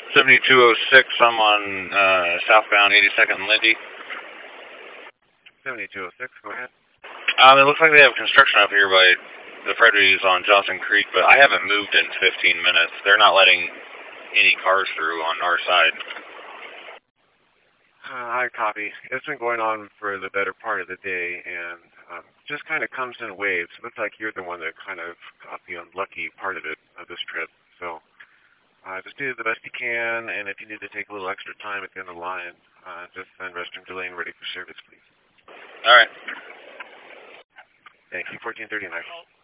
7206, I'm on southbound 82nd and Lindy. 7206, go ahead. It looks like they have construction up here by the Frederies on Johnson Creek, but I haven't moved in 15 minutes. They're not letting any cars through on our side. I copy. It's been going on for the better part of the day, and just kind of comes in waves. It looks like you're the one that kind of got the unlucky part of it, of this trip. So just do the best you can, and if you need to take a little extra time at the end of the line, just send restroom delay and ready for service, please. All right. Thank you. 1439.